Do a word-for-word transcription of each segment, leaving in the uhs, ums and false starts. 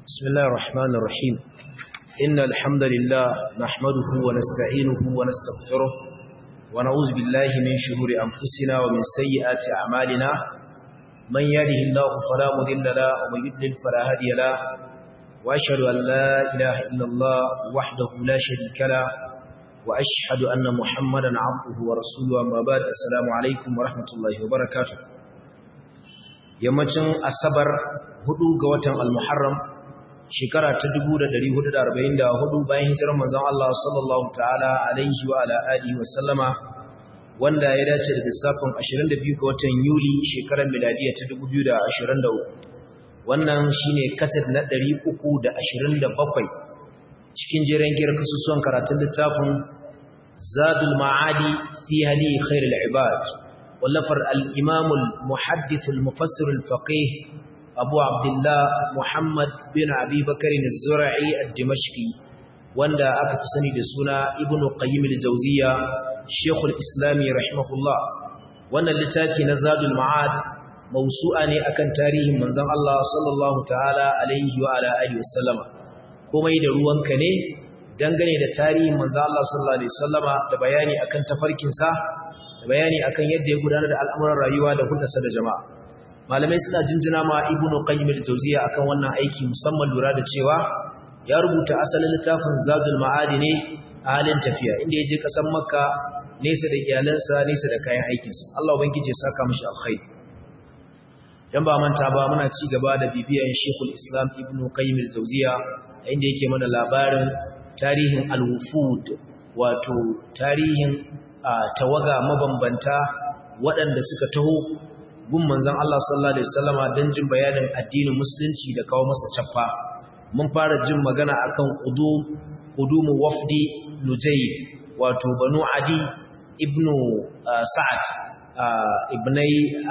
بسم الله الرحمن الرحيم إن الحمد لله نحمده ونستعينه ونستغفره ونعوذ بالله من شرور أنفسنا ومن سيئات أعمالنا من يهده الله فلا مضل له ومن يضلل فلا هادي له وأشهد أن لا إله إلا الله وحده لا شريك له وأشهد أن محمدا عبده ورسوله أما بعد السلام عليكم ورحمة الله وبركاته yammacin asabar hudu ga watan al-muharram shekara ta dubu da ɗari hudu da arba'in da hudu bayan hijirar manzon Allah sallallahu ta'ala alaihi wa ala alihi wa sallama wanda ya dace da lissafin ashirin da biyu ga watan yuli shekarar miladiya ta dubu biyu da ashirin da uku wannan shine kaset na ɗari uku da ashirin da bakwai cikin jeren giyar kasusuwan karatun littafin zadul ma'adi fi hadi khairul ibad ولفر الإمام المحدث المفسر الفقيه أبو عبد الله محمد بن أبي بكر الزرعي الدمشقي واندا أكتسني لسنا ابن قيم الجوزية شيخ الإسلام رحمه الله وانا اللتاكي نزاد المعاد موسوعا أكن تاريه منزل الله صلى الله تعالى عليه وعلى آله وسلم كما يدروان كني dangane da tarihin manzo Allah sallallahu alaihi wasallama da bayani akan tafarkin sa bayani akan yadda ya gudanar da al'amuran rayuwa da hulɗarsa da jama'a malamai suna jinjina ma ibnu qayyim al-jawziyya akan wannan aiki musamman lura da cewa ya rubuta asalin littafin zadul ma'adi ne a halin tafiya inda ya je kasan makka nesa da iyalansa nesa da kayan aikinsa Allah ubangije ya saka mishi alkhairi dan ba manta ba muna ci gaba da bibiyan shaykhul islam ibnu qayyim al-jawziyya inda yake mana labarin tarihin al-wufud wato tarihin a tawaga mabambanta waɗanda suka taho gun manzon Allah sallallahu alaihi wasallama don jin bayanin addinin musulunci da kawo masa caffa mun fara jin magana akan qudum qudumu wafdi nujay wato banu adi ibnu sa'ad ibnai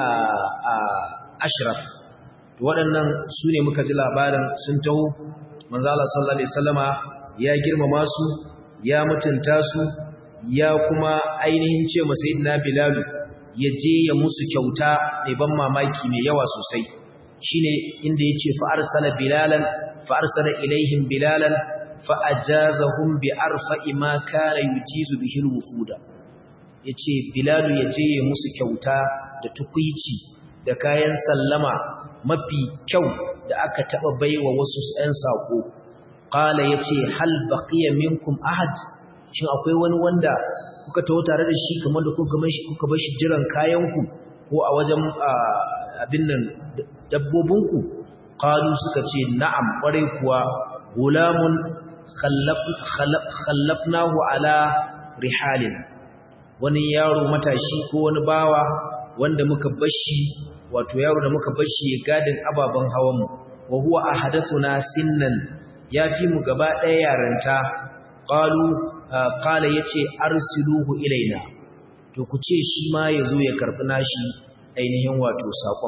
ashraf waɗannan su ne muka ji labarin sun taho manzon Allah sallallahu alaihi wasallama ya girmama su ya mutunta su ya kuma ainihin ce masa sayyidina Bilal ya je ya musu kyauta mai ban mamaki mai yawa sosai shine inda yace fa arsala bilalan fa arsala ilaihim bilalan fa ajazahum bi arfa'i ma kana yujizu bihi alwufuda yace Bilal ya je ya musu kyauta da tukuici da kayan sallama mafi kyau da aka taba baiwa wasu ɗan sako qala yace hal baqiya minkum ahad shin akwai wani wanda kuka taho tare da shi kamar da kuka bar shi kuka bar shi jiran kayanku ko a wajen abin nan dabbobinku qalu suka ce na'am kwarai kuwa gulamun khallaf khallafnahu ala rihalin wani yaro matashi ko wani bawa wanda muka bar shi wato yaro da muka bar shi ya gadin ababan hawan mu wa huwa ahadathuna sinnan yafi mu gaba ɗaya yaranta qalu qala yace arsiluhu ilaina to ku ce shi ma yazo ya karbi nashi ainihin wato sakon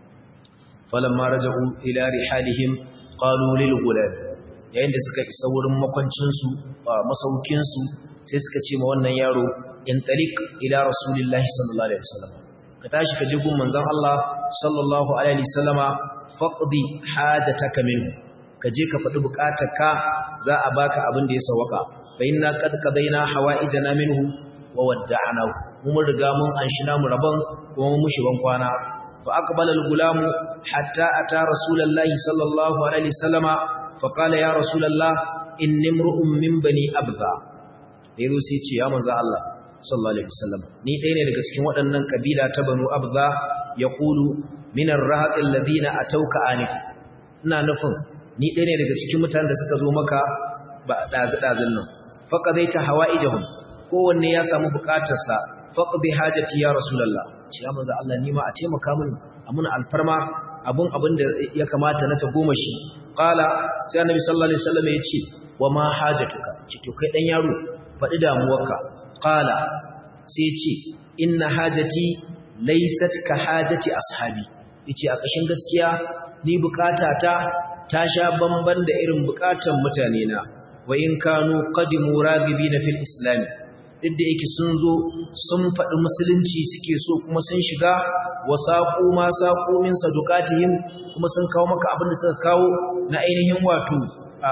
falamma raja'u ila rihalihim qalu lil gulam yayin da suka isa wurin makwancin su masaukin su sai suka ce ma wannan yaro in tariq ila rasulillahi sallallahu alaihi wasallam ka tashi ka je gun manzon Allah sallallahu alaihi wasallama faqdi hajataka minhu ka je ka faɗi bukatarka za a baka abin da ya sawaka fa inna qad qadaina hawaijana minhu wa wadda'nahu mun riga mun anshina mu rabon kuma mun mushi ban kwana fa aqbala al-gulam hatta ata rasulullahi sallallahu alaihi wasallama fa qala ya rasulullah inni imru'un min bani abdha yazo sai ce ya manzo Allah sallallahu alaihi wasallam ni ɗaya ne daga cikin waɗannan kabila ta banu abdha yaqulu min ar-rahat alladhina atawka anif ina nufin ni ɗaya ne daga cikin mutanen da suka zo maka ba ɗazu-ɗazun nan faƙadaita hawa'ijahum kowanne ya samu buƙatarsa faqdi hajati ya rasulullah ce ya manzo Allah nima a taimaka min a mun alfarma abun abin da ya kamata na ta goma shi qala sai annabi sallallahu alaihi wasallam ya ce wa ma hajatuka ce to kai dan yaro faɗi damuwarka qala sai ce inna hajati laysat ka hajati ashabi yace a ƙashin gaskiya ni buƙatata ta sha bamban da irin buƙatan mutane na wa in kanu qadimu ragibina fil islam duk da yake sun zo sun faɗi musulunci suke so kuma sun shiga wasaqu ma saqu min sadaqatihim kuma sun kawo maka abin da suka kawo na ainihin wato a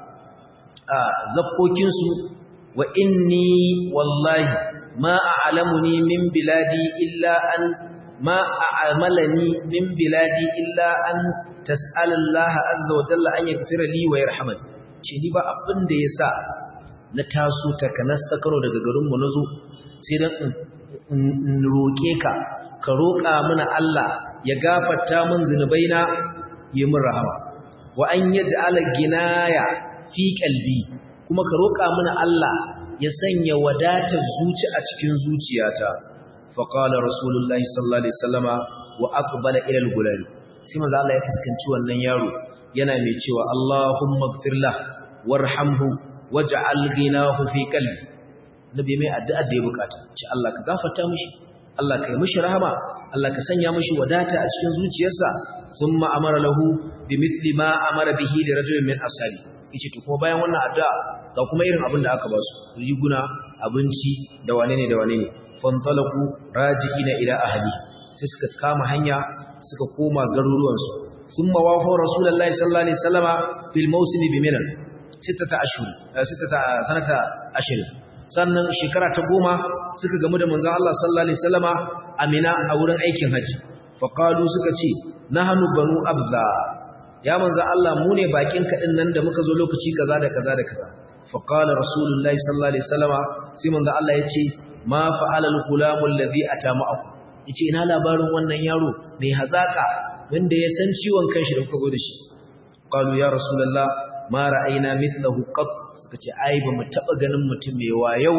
a zakkokin su wa inni wallahi ma a'lamuni min biladi illa an ma a'malani min biladi illa an tas'ala Allah azza wa jalla an yaghfira li wa yarhamani ce ni ba abin da yasa na taso ta kanas ta karo daga garinmu na zo sai dan in roƙe ka ka roƙa mana Allah ya gafarta min zunubaina yi min rahama wa an yaj'ala ginaya fi qalbi kuma ka roƙa mana Allah ya sanya wadatar zuci a cikin zuciyata fa qala rasulullahi sallallahu alaihi wasallama wa aqbala ila al-gulal sai manzo Allah ya fuskanci wannan yaro yana mai cewa Allahumma ighfir lahu warhamhu waj'al ghinahu fi qalbi nabi mai addu'a da ya bukata ce Allah ka gafarta mishi Allah ka yi mishi rahama Allah ka sanya mishi wadata a cikin zuciyarsa thumma amara lahu bimithli ma amara bihi li rajulin min ashabi yace to kuma bayan wannan addu'a ga kuma irin abin da aka ba su riguna abinci da wane ne da wane ne fantalaku raji'ina ila ahli sai suka kama hanya suka koma garuruwansu thumma wafa rasulullahi sallallahu alaihi wasallama fil mawsim bi minan sittata ashhur sittata sanata ashhur sannan shekara ta goma suka gamu da manzon Allah sallallahu alaihi wasallama amina a wurin aikin haji fa qalu suka ce nahnu banu abza ya manzon Allah mu ne bakin kadin nan da muka zo lokaci kaza da kaza da kaza fa qala rasulullahi sallallahu alaihi wasallama sai manzon Allah ya ce ma fa'ala al-gulamu alladhi ata ma'akum yace ina labarin wannan yaro mai hazaka wanda ya san ciwon kanshi da kuka zo da shi qalu ya rasulullah ma ra'ayna mithlahu qat suka ce ai ba mu taba ganin mutum mai wayau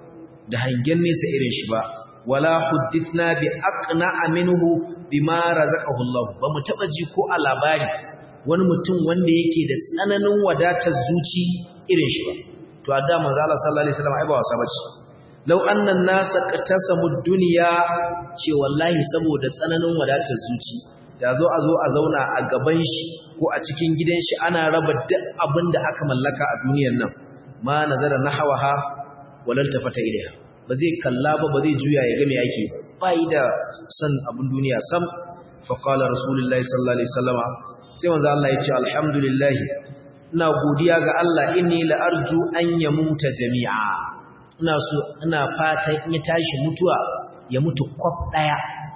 da hangen nesa irin shi ba wala huddithna bi aqna'a minhu bima razaqahu Allah ba mu taba ji ko a labari wani mutum wanda yake da tsananin wadatar zuci irin shi ba to a da manzo Allah sallallahu alaihi wasallam ai ba wasa bace law anna an-nasa qatasamu ad-dunya ce wallahi saboda tsananin wadatar zuci ya zo a zo a zauna a gaban shi ko a cikin gidan shi ana raba duk abin da aka mallaka a duniyar nan ma nazara nahawaha walal tafata ilaiha ba zai kalla ba ba zai juya ya ga me yake bai da san abin duniya sam fa qala rasulullahi sallallahu alaihi wasallama sai manzo Allah ya ce alhamdulillah ina godiya ga Allah inni la arju an yamuta jami'a ina so ina fatan in ya tashi mutuwa ya mutu kwaf daya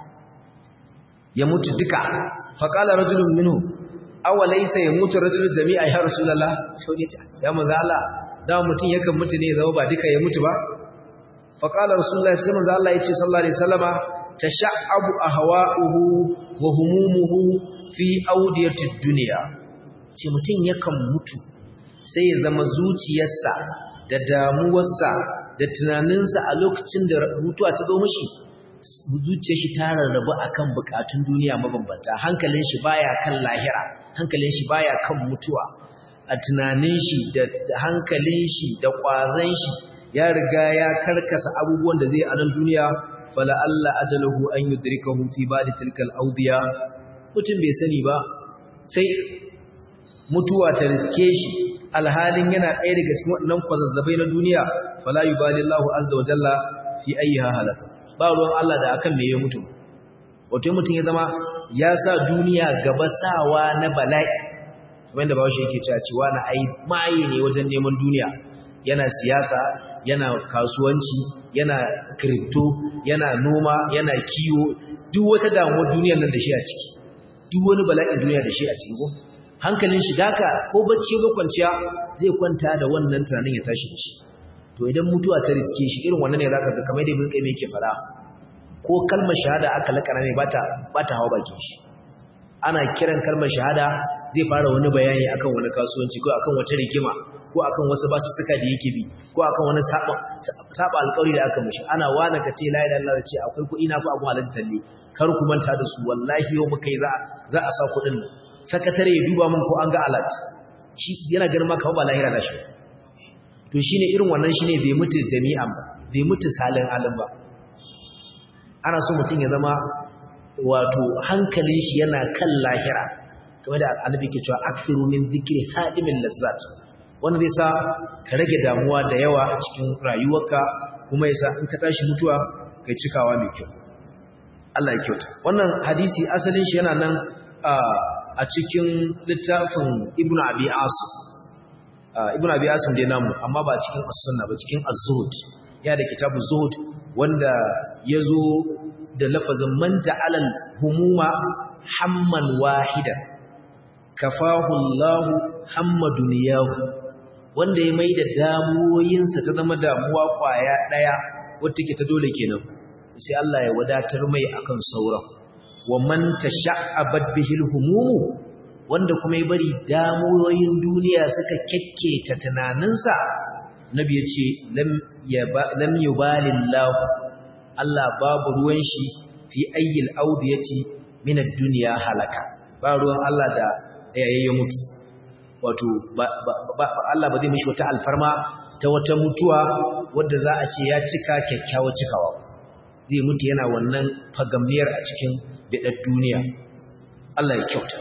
ya mutu duka faqala rajulun minhu aw laysa yamutu rajulun jami'a ya rasulullah sai ya ce ya manzo Allah da mutun yakan mutu ne zama ba duka ya mutu ba faqala rasulullah sai manzo Allah ya ce sallallahu alaihi wasallama tasha'abu ahwa'uhu wa humumuhu fi awdiyatid dunya ce mutun yakan mutu sai ya zama zuciyarsa da damuwarsa da tunaninsa a lokacin da mutuwa ta zo mishi zuciyar shi ta rarrabu akan bukatun duniya mabambanta hankalin shi baya kan lahira hankalin shi baya kan mutuwa a tunanin shi da hankalin shi da kwazan shi ya riga ya karkasa abubuwan da zai a nan duniya fala alla ajaluhu an yudrikahu fi ba'd tilkal awdiya mutum bai sani ba sai mutuwa ta riske shi alhalin yana ɗaya daga cikin wannan kwazazzabai na duniya fala yubali Allahu azza wa jalla fi ayyiha halaka ba ruwan Allah da akan me ya mutu wato mutum ya zama ya sa duniya gaba sawa na bala'i wanda ba shi yake cewa cewa na ai mai ne wajen neman duniya yana siyasa yana kasuwanci yana crypto yana noma yana kiwo duk wata damuwar duniyar nan da shi a ciki duk wani bala'in duniya da shi a ciki ko hankalin shi daka ko bacci ga kwanciya zai kwanta da wannan tunanin ya tashi da shi to idan mutuwa ta riske shi irin wannan ne zaka ga kamar da ibn qayyim yake fara ko kalmar shahada aka lakana ne bata bata hawa bakin shi ana kiran kalmar shahada zai fara wani bayani akan wani kasuwanci ko akan wata rigima ko akan wasu basu suka da yake bi ko akan wani saba saba alƙawari da aka mishi ana wani kace la ilaha illallah ce akwai kuɗi na ko abun alaji talle kar ku manta da su wallahi yau muka yi za za a sa kuɗin nan sakatare ya duba mun ko an ga alat shi yana ganin maka ba lahira da shi to shine irin wannan shine bai mutu jami'an ba bai mutu salin alim ba ana so mutum ya zama wato hankalin shi yana kan lahira kamar da annabi ke cewa akthiru min dhikri hadimin lazzat wanda zai sa ka rage damuwa da yawa a cikin rayuwarka kuma yasa in ka tashi mutuwa kai cikawa mai kyau Allah ya kyauta wannan hadisi asalin shi yana nan a cikin littafin Ibn Abi Asim Ibn Abi Asim dai namu amma ba cikin as-sunna ba cikin az-zuhd ya da kitabu zuhd wanda yazo da lafazin man ta'ala humuma hamman wahidan kafahu Allahu hamma duniyahu wanda ya maida damuwoyinsa ta zama damuwa kwaya daya wacce ke ta dole kenan sai Allah ya wadatar mai akan sauran wa man tasha'abat bihil humum wanda kuma ya bari damuwoyin duniya suka kekketa tunaninsa nabi ya ce lam yaba lam yubalillahu Allah babu ruwan shi fi ayyil audiyati min ad-dunya halaka ba ruwan Allah da yayye mutu wato Allah ba zai mishi wata alfarma ta wata mutuwa wadda za a ce ya cika kyakkyawar cikawa zai mutu yana wannan fagamniyar a cikin bidar duniya Allah ya kyauta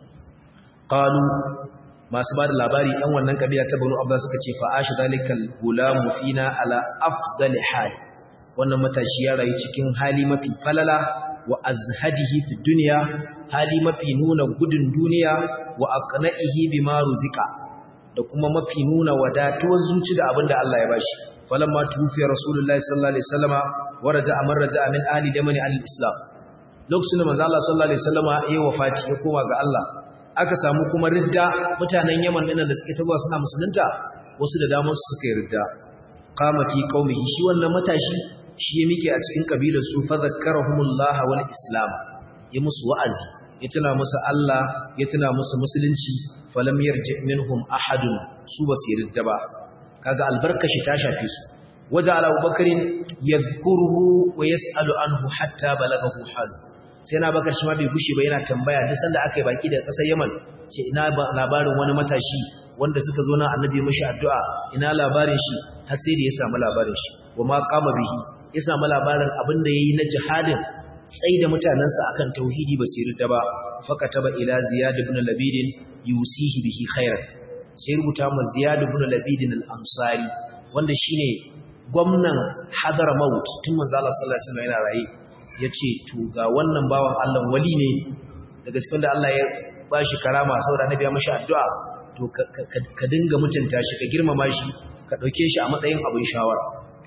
qalu masu bada labari ɗan wannan kabila ta Banu Abba suka ce fa ashu dalikal gulamu fina ala afdali hal wannan matashi ya rayu cikin hali mafi falala wa azhadihi fi dunya hali mafi nuna gudun duniya wa aqna'ihi bima ruzika da kuma mafi nuna wadatuwar zuci da abinda Allah ya bashi falamma tufiya rasulullahi sallallahu alaihi wasallama waraja amar raja min ahli damani al-islam lokacin da manzo Allah sallallahu alaihi wasallama ya wafati ya koma ga Allah aka samu kuma ridda mutanen Yaman din da suke tagowa suna musulunta wasu da damar su suka yi ridda qama fi qaumihi shi wannan matashi shi ya mike a cikin kabilar su fa zakkarahumullah wal islam ya musu wa'azi ya tuna musu Allah ya tuna musu musulunci falam yarji minhum ahadun su basu ridda ba kaga albarkashi ta shafe su waja ala abubakarin yadhkuruhu wa yas'alu anhu hatta balagahu hal sai na bakar shi ma bai gushe ba yana tambaya duk sanda aka yi baki daga ƙasar Yaman ce ina labarin wani matashi wanda suka zo na annabi mashi addu'a ina labarin shi har sai da ya samu labarin shi wa ma qama bihi ya samu labarin abin da yayi na jihadin tsaida mutanansa akan tauhidi basiru da ba fakataba ila ziyad ibn labid yusihi bihi khairan sai rubuta ma ziyad ibn labid al-ansari wanda shine gwamnan Hadramaut tun manzo Allah sallallahu alaihi wasallam yana raye yace to ga wannan bawan Allah wali ne daga cikin da Allah ya bashi karama saboda annabi ya mashi addu'a to ka dinga mutunta shi ka girmama shi ka dauke shi a matsayin abin shawara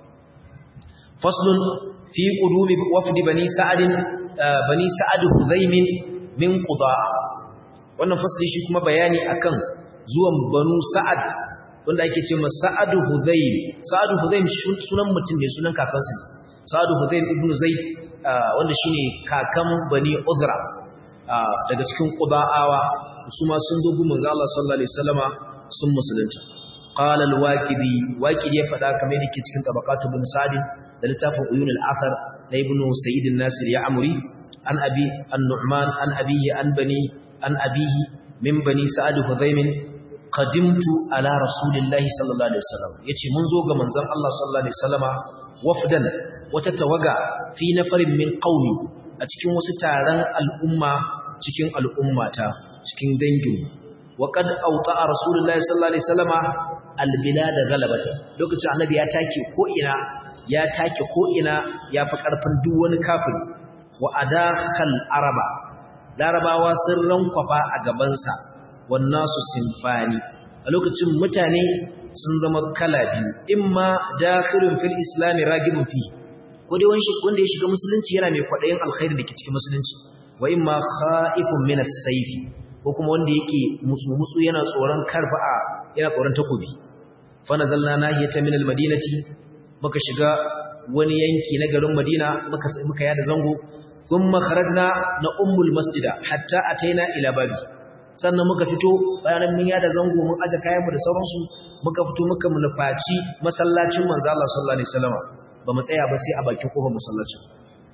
faslun fi qudumi wafd bani sa'ad bani sa'ad huzaim min quda wannan fasli shi kuma bayani akan zuwan banu sa'ad wanda ake ce masa sa'ad huzaim sa'ad huzaim sunan mutum ne sunan kakansa sa'ad huzaim ibn zaid wanda shine kakan bani uzra daga cikin qudaawa su ma sun dogo manzo Allah sallallahu alaihi wasallama sun musulunta qala al-waqidi waqidi ya fada kamar yake cikin tabaqatu ibn sa'd da littafin uyun al-athar da ibn sayyid an-nasir ya amri an abi an-nu'man an abihi an bani an abihi min bani sa'd huzaim qadimtu ala rasulillahi sallallahu alaihi wasallam yace mun zo ga manzon Allah sallallahu alaihi wasallama wafdan wata tawaga fi nafarin min qaumi a cikin wasu taron al'umma cikin al'ummata cikin dangin wa qad awta rasulullahi sallallahu alaihi wasallama albilad galabata lokacin annabi ya take ko ina ya take ko ina ya fi karfin duk wani kafiri wa adakhal araba larabawa sun rankwafa a gaban sa wannasu sinfani a lokacin mutane sun zama kala biyu imma dakhilun fil islam ragibun fi ko dai wanda ya shiga musulunci yana mai kwadayin alkhairi dake cikin musulunci wa imma khaifun min as-sayf ko kuma wanda yake musu musu yana tsoron karfa'a yana tsoron takobi fa nazalna nahiyata min al-madinati muka shiga wani yanki na garin Madina muka muka yada zango thumma kharajna na ummul masjida hatta ataina ila babi sannan muka fito bayan mun yada zango mun aje kayan mu da sauransu muka fito muka munafaci masallacin manzo Allah sallallahu alaihi wasallam ba mu tsaya ba sai a bakin kofar masallacin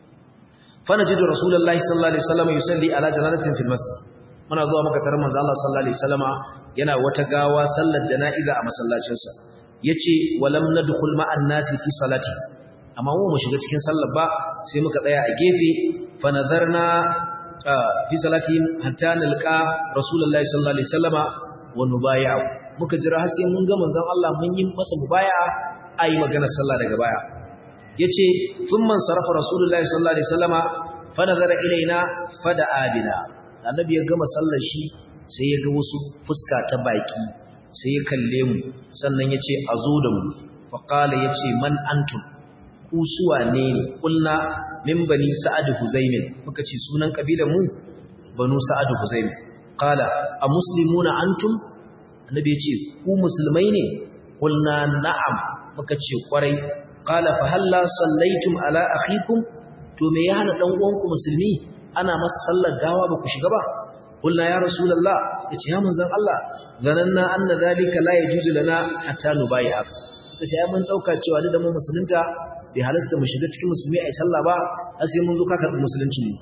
fa najidu rasulullahi sallallahu alaihi wasallam yusalli ala janaratin fil masjid muna zuwa muka tarar manzo Allah sallallahu alaihi wasallama yana wata gawa sallar jana'iza a masallacin sa yace walam nadkhul ma'an nasi fi salati amma mu mu shiga cikin sallar ba sai muka tsaya a gefe fa nadarna fi salatihim hatta nalqa rasulullahi sallallahu alaihi wasallama wa nubay'u muka jira har sai mun ga manzon Allah mun yi masa mubaya'a ayi magana sallah daga baya yace thumma sarafa rasulullahi sallallahu alaihi wasallama fa nazara ilaina fada'a bina annabi ya gama sallar shi sai ya ga wasu fuska ta baki sai ya kalle mu sannan yace azo da mu fa qala yace man antum ku suwa ne kulna min bani sa'ad huzaimin muka ce sunan kabilar mu banu sa'ad huzaimin qala a muslimuna antum annabi yace ku musulmai ne kulna na'am muka ce kwarai qala fa halla sallaitum ala akhikum to me ya hana dan uwanku musulmi ana masa sallar gawa ba ku shiga ba kulna ya rasulullah yace ya manzon Allah zananna anna zalika la yajuzu lana hatta nubay'aka suka ce ai mun dauka cewa da mu musulunta bai halasta mu shiga cikin musulmi ai sallah ba sai mun zo ka karbi musulunci ne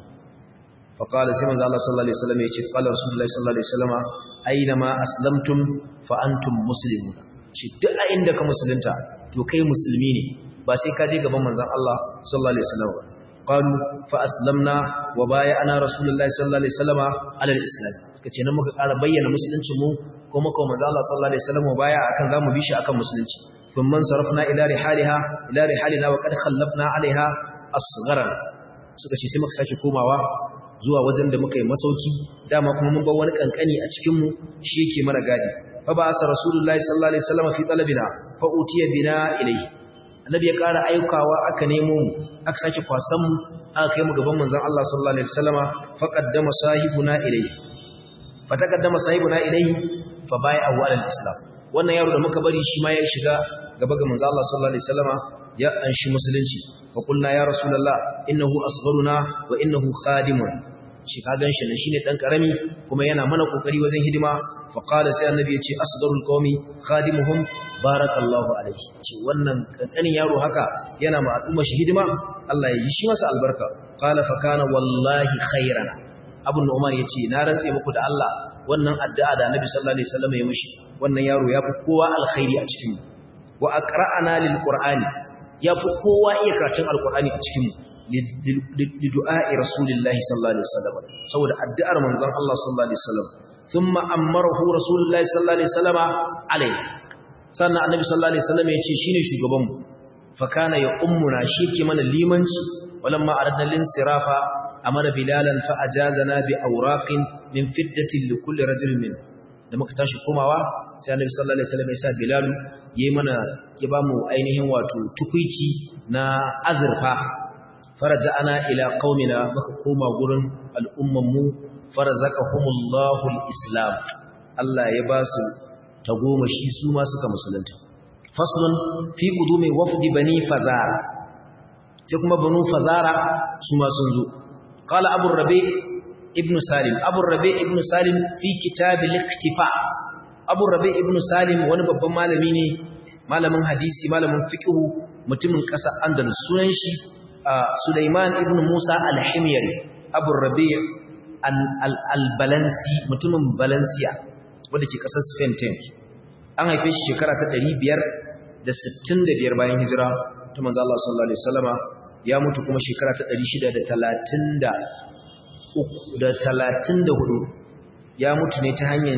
fa qala sai manzo Allah sallallahu alaihi wasallam yace qala rasulullahi sallallahu alaihi wasallam aina ma aslamtum fa antum muslimun shi duk a inda ka musulunta to kai musulmi ne ba sai ka je gaban manzon Allah sallallahu alaihi wasallam qalu fa aslamna wa bay'ana rasulullahi sallallahu alaihi wasallam ala al-islam suka ce nan muka ƙara bayyana musuluncin mu ko muka manzon Allah sallallahu alaihi wasallam baya akan zamu bi shi akan musulunci ثم انصرفنا الى رحالها الى رحالنا وقد خلفنا عليها اصغرا suka ce sai muka sake komawa zuwa wajen da muka yi masauki dama kuma mun bar wani kankani a cikin mu shi yake mana gadi fa ba sa rasulullahi sallallahu alaihi wasallam fi talabina fa utiya bina ilayhi annabi ya ƙara aikawa aka nemo mu aka sake kwasan mu aka kai mu gaban manzon Allah sallallahu alaihi wasallama fa qaddama sahibuna ilayhi fa taqaddama sahibuna ilayhi fa bai'ahu ala al-islam wannan yaro da muka bari shi ma ya shiga gaba ga manzo Allah sallallahu alaihi wasallama ya anshi musulunci fa kullu ya rasulullah innahu asgharuna wa innahu khadimun shi ka ganshi ne shine dan karami kuma yana mana kokari wajen hidima fa qala sai annabi ya ce asgharul qaumi khadimuhum barakallahu alaihi ce wannan kankanin yaro haka yana ma al'umma shi hidima Allah ya yi shi masa albarka qala fa kana wallahi khairana abu umar yace na rantse muku da Allah wannan addu'a da annabi sallallahu alaihi wasallam ya mishi wannan yaro ya fi kowa alkhairi a cikin mu wa aqra'ana lil qur'ani yafi kowa iya karatun alqur'ani a cikin li du'a'i rasulillahi sallallahu alaihi wasallam saboda addu'ar manzon Allah sallallahu alaihi wasallam thumma amarahu rasulullahi sallallahu alaihi wasallam alaihi sannan annabi sallallahu alaihi wasallam ya ce shine shugaban mu fa kana ya ummuna shi ke mana limanci walamma aradna lin sirafa amara bilalan fa ajazana bi awraqin min fiddatin li kulli rajulin min da muka tashi komawa sai annabi sallallahu alaihi wasallam ya sa bilal yayi mana ya ba mu ainihin wato tukuici na azurfa faraja'ana ila qaumina muka koma gurin al'umman mu farazaqahumullahu alislam Allah ya ba su tagomashi su ma suka musulunta faslun fi qudumi wafdi bani fazara sai kuma banu fazara su ma sun zo qala abu rabi ibn salim abu rabi ibn salim fi kitab al-iktifa abu rabi ibn salim wani babban malami ne malamin hadisi malamin fiqh mutumin ƙasar andalus sunan shi sulaiman ibn musa al-himyari abu rabi al-balansi mutumin balansiya wanda ke ƙasar spain tank an haife shi shekara ta ɗari biyar da sittin da biyar bayan hijira ta manzo Allah sallallahu alaihi wasallama ya mutu kuma shekara ta ɗari shida da talatin da da talatin da hudu ya mutu ne ta hanyar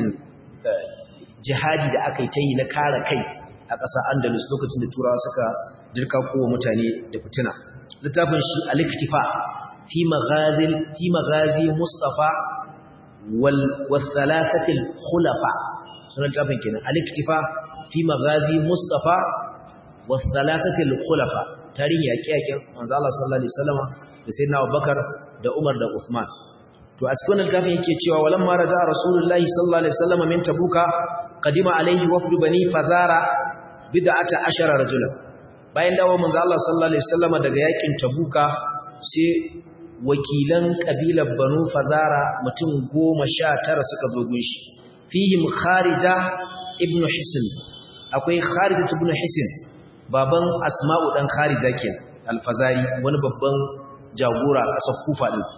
jihadi da aka yi ta yi na kare kai a ƙasa andalus lokacin da turawa suka dirka kowa mutane da fitina littafin shi al-iktifa fi maghazil fi maghazi mustafa wal wathalathati al-khulafa sunan littafin kenan al-iktifa fi maghazi mustafa wathalathati al-khulafa tarihi yaƙe-yaƙen manzo Allah sallallahu alaihi wasallam da sayyidina Abubakar da Umar da Uthman to a cikin littafin yake cewa walamma raja rasulullahi sallallahu alaihi wasallam min tabuka qadima alaihi wafd bani fazara bid'ata ashara rajulan bayan dawo manzo Allah sallallahu alaihi wasallam daga yakin tabuka sai wakilan kabilar banu fazara mutum goma sha tara suka zo gunshi fihim kharija ibn hisn akwai kharija ibn hisn baban asma'u dan kharija kenan al-fazari wani babban jagora a ƙasar kufa din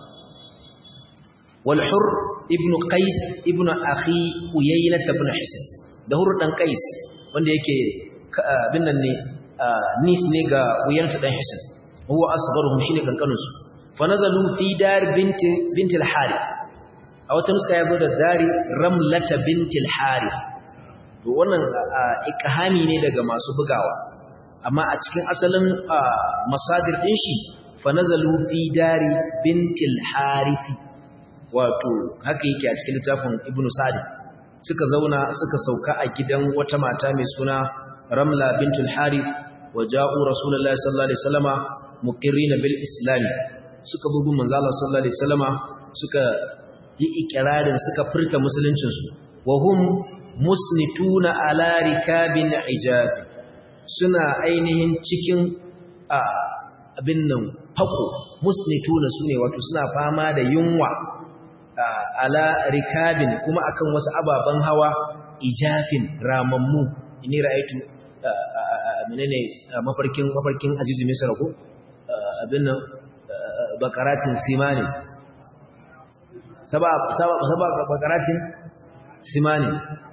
والحر ابن قيس ابن اخي uyayna ibn hisn da hur dan qais wanda yake bin nan ne nis ne ga uyayna dan hisn huwa asgharuhum shine kankanun su fa nazalu fi dar bint bint al-harith a wata nuska ya zo da dari ramlata bintil harith to wannan ikhami ne daga masu bugawa amma a cikin asalin masadir din shi fa nazalu fi dari bintil harith wato haka yake a cikin littafin ibnu sa'd suka zauna suka sauka a gidan wata mata mai suna ramla bintul harith waja'u rasulullahi sallallahu alaihi wasallama muqirrina bil islam suka bugu manzo Allah sallallahu alaihi wasallama suka yi ikirarin suka furta musuluncin su wa hum musnituna ala rikabin ijab suna ainihin cikin abin nan fako musnituna sune wato suna fama da yunwa ala rikabin kuma akan wasu ababan hawa ijafin ramammu ini ra'aytu menene mafarkin mafarkin azizu misra ko abin nan bakaratin simani saba saba saba bakaratin simani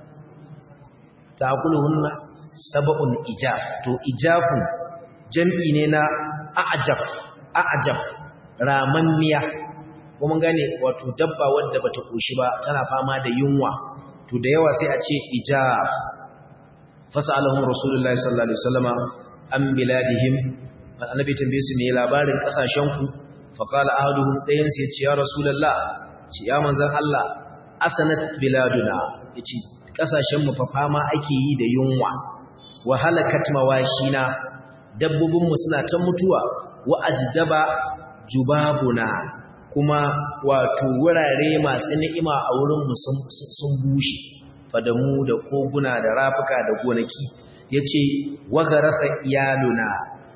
ta'kuluhunna sab'un ijaf to ijafun jam'i ne na a'jaf a'jaf ramanniya kuma gane wato dabba wanda bata koshi ba tana fama da yunwa to da yawa sai a ce ijaf fasalahum rasulullahi sallallahu alaihi wasallama an biladihim annabi tambaye su me labarin kasashen ku fa qala ahaduhum dayan sai ya ce ya rasulullah ce ya manzon Allah asanat biladuna yace kasashen mu fa fama ake yi da yunwa wa halakat mawashina dabbobin mu suna ta mutuwa wa ajdaba jubabuna kuma wato wurare masu ni'ima a wurin mu sun bushe fadamu da koguna da rafuka da gonaki yace wa garafa iyaluna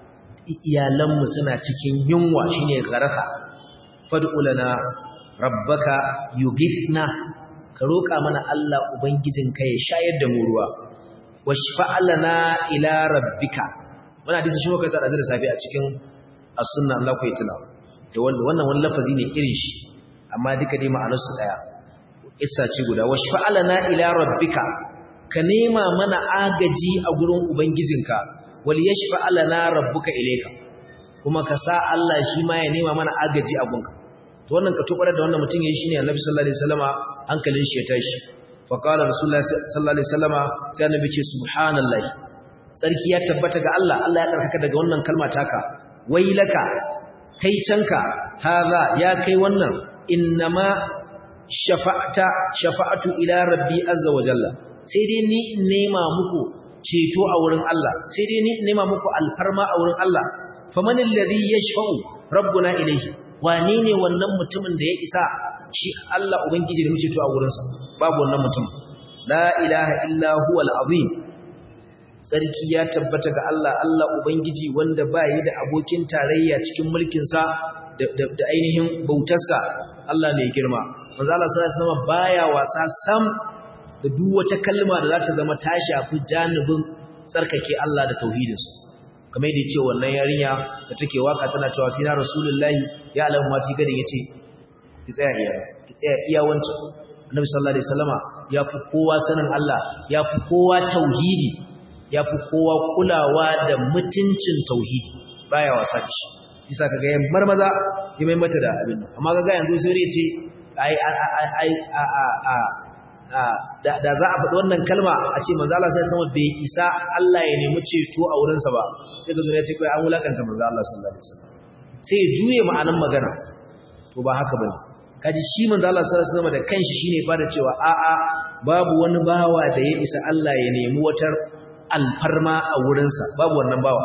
iyalanmu suna cikin yunwa shine garafa fad'ulana rabbaka yughithna ka roka mana Allah ubangijinka ya shayar da mu ruwa washfa'alana ila rabbika wannan hadisi shi muka tsara da safi a cikin as-sunna Allah ku yi tilawa da wannan wani lafazi ne irin shi amma duka dai ma'anarsu daya isa ce guda washfa'alana ila rabbika ka nema mana agaji a gurin ubangijinka wal yashfa'alana rabbuka ilayka kuma ka sa Allah shi ma ya nema mana agaji a gunka to wannan ka tukura da wannan mutum yayin shine Annabi sallallahu alaihi wasallama hankalin shi ya tashi fa qala rasulullahi sallallahu alaihi wasallama sai Annabi ce subhanallahi sarki ya tabbata ga Allah Allah ya tsarkaka daga wannan kalma taka wailaka kai canka haza ya kai wannan innama shafa'ata shafa'atu ila rabbi azza wa jalla sai dai ni in nema muku ceto a wurin Allah sai dai ni in nema muku alfarma a wurin Allah faman alladhi yashfa'u rabbuna ilayhi wane ne wannan mutumin da ya isa shi Allah ubangiji da mu ceto a wurin sa babu wannan mutum la ilaha illa huwal azim sarki ya tabbata ga Allah Allah ubangiji wanda ba yi da abokin tarayya cikin mulkin sa da ainihin bautarsa Allah mai girma manzo Allah sallallahu alaihi wasallam baya wasa sam da duk wata kalma da za ta zama ta shafi janibin tsarkake Allah da tauhidinsa kamar yadda yace wannan yarinya da take waka tana cewa fina rasulullahi ya alamu ma fi gadin yace ki tsaya iya ki tsaya iya wancan annabi sallallahu alaihi wasallama ya fi kowa sanin Allah ya fi kowa tauhidi ya fi kowa kulawa da mutuncin tauhidi baya wasa da shi isa kaga yan marmaza ya mai mata da abin amma kaga yanzu sai ya ce ai ai a a a da za a faɗi wannan kalma a ce manzo Allah sai sama bai isa Allah ya nemi ceto a wurinsa ba sai ga zuriya ce kai an wulakanta manzo Allah sallallahu alaihi wasallam sai ya juye ma'anan magana to ba haka bane kaji shi manzo Allah sallallahu alaihi wasallam da kanshi shine fara cewa a a babu wani bawa da ya isa Allah ya nemi watar alfarma a wurinsa babu wannan bawa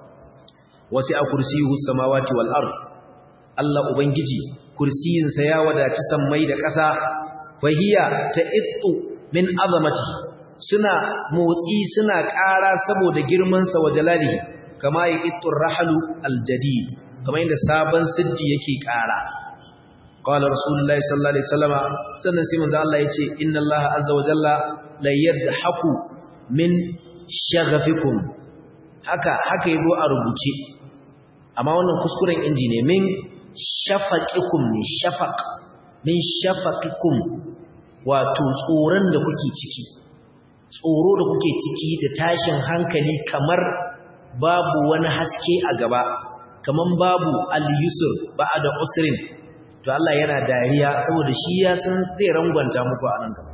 wasi a kursiyuhu samawati wal ard Allah ubangiji kursiyinsa ya wadaci sammai da ƙasa fahiya ta'ittu min azamati suna motsi suna ƙara saboda girmansa wa jalalihi kama yaqittu ar-rahlu al-jadid kama inda sabon siddi yake ƙara qala rasulullahi sallallahu alaihi wasallama sannan sai manzo Allah yace inna Allah azza wa jalla la yadhaku min shaghafikum haka haka yazo a rubuce amma wannan kuskuren inji ne min shafaqikum ne shafaq min shafaqikum wato tsoron da kuke ciki tsoro da kuke ciki da tashin hankali kamar babu wani haske a gaba kaman babu al-yusr ba'da usrin to Allah yana dariya saboda shi ya san zai rangwanta muku a nan gaba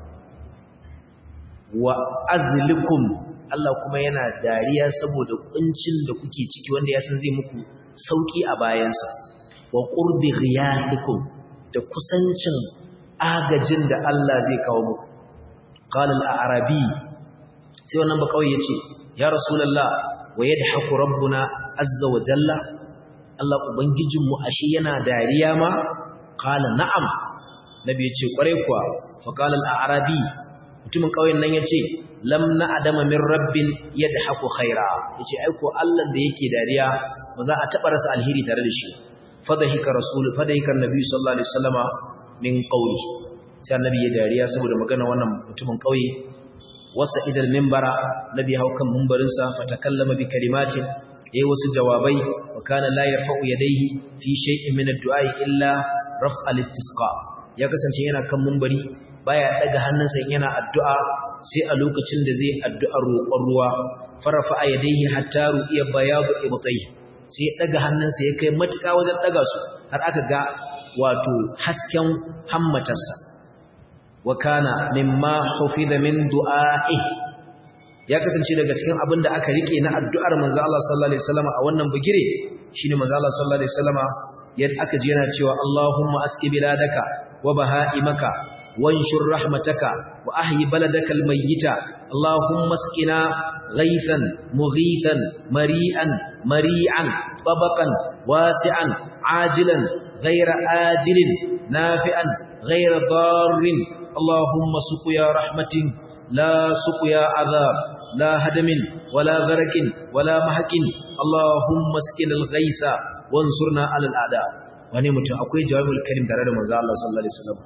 wa azlikum Allah kuma yana dariya saboda kuncin da kuke ciki wanda ya san zai muku sauki a bayansa wa qurbi ghiyadikum da kusancin agajin da Allah zai kawo muku qala al-a'rabi sai wannan ba kawai yace ya rasulullah wa yadhaku rabbuna azza wa jalla Allah ubangijinmu ashe yana dariya ma qala na'am nabi yace kware kuwa fa qala al-a'rabi mutumin kauyen nan yace lam na'dama min rabbin yadhaku khaira yace ai ko Allah da yake dariya ba za a taba rasa alheri tare da shi fadahika rasul fadahika annabi sallallahu alaihi wasallama min qawli sai annabi ya dariya saboda magana wannan mutumin kauye wasa idal minbara nabi haukan minbarin sa fatakallama bi kalimatin yayi wasu jawabai wa kana la yarfa'u yadayhi fi shay'in min ad-du'a illa raf' al-istisqa ya kasance yana kan minbari baya daga hannunsa yana addu'a sai a lokacin da zai addu'a roƙon ruwa farafa yadayhi hatta ru'iya bayadu ibtayhi sai ya daga hannunsa ya kai matuƙa wajen daga su har aka ga wato hasken hammatarsa wa kana mimma hufiza min du'a'i ya kasance daga cikin abin da aka rike na addu'ar manzo Allah sallallahu alaihi wasallam a wannan bugire shine manzo Allah sallallahu alaihi wasallam yadda aka ji yana cewa Allahumma aski biladaka wa baha'imaka wanshur rahmataka wa ahyi baladaka almayyita Allahumma askina ghaythan mughithan mari'an mari'an tabaqan wasi'an ajilan ghayra ajilin nafi'an ghayra darrin Allahumma suqya rahmatin la suqya adhab la hadamin wala gharakin wala mahaqin Allahumma askina alghaytha wansurna 'ala al'ada wani mutum akwai jawabul karim tare da manzo Allah sallallahu alaihi wasallam